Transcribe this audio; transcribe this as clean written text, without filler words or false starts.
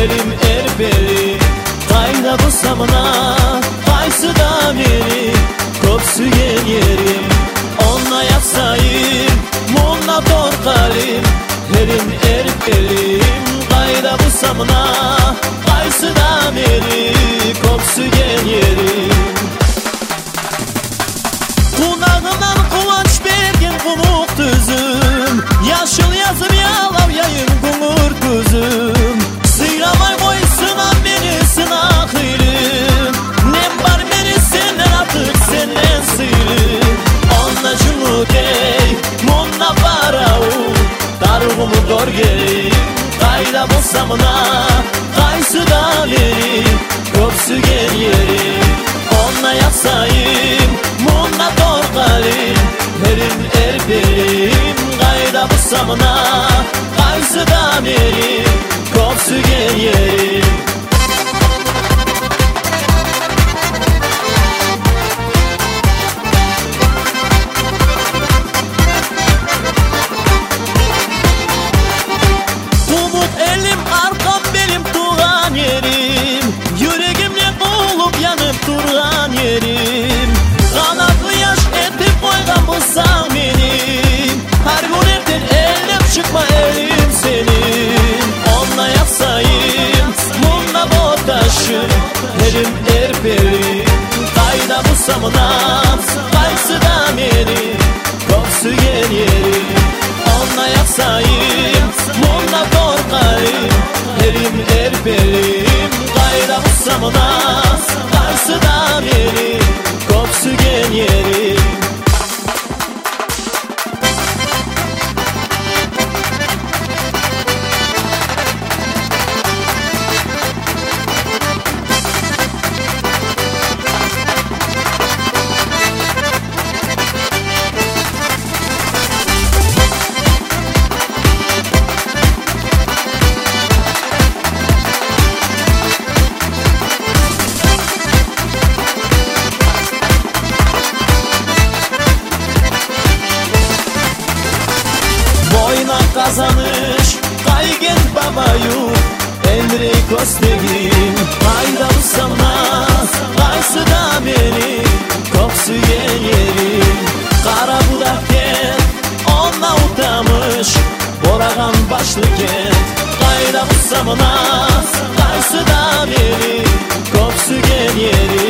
elim erpeli. Qayda bulsamına qaysı da beni köpsügen yerim. Onna yapsayım munna torqalim, elim erpelim. Qayda bulsamına qaysı da beni köpsügen yerim. Kulağımdan kıvanç bergen kumuk tüzüm, yaşıl yazıp yalav yayın kumur tüzüm. Sıramay koysunan beni sınak ilim, nem var beni senden artık senden sıyırım. Onna cümü dey, munna paravu, darğımı dor gelin. Qayda bulsamına qaysı da beni köpsügen yerim. Onna yapsayım munna torqalim, elim erpelim. Qayda bulsamına qaysı da beni köpsügen yerim. Umut elim arkam benim tuğan yerim, yüreğimle olup yanıp durgan yerim. Kanatlı yaş etip koygan bulsam benim, her gün erten elim çıkma elim senin. Onna yapsayım munna botaşım, elim erpelim. Qayda bulsamına qaysı da beni köpsügen yerim. Onna yapsayım munna torqalim, elim erpelim. Qayda bulsamına qaysı da beni köpsügen yerim. Boyna kazanış qaygen babayu, emri köstegin. Qayda bulsamına qaysı da beni köpsügen yerim. Qara budak kent onna utamış, boragan başlı kent. Qayda bulsamına qaysı da beni köpsügen yerim.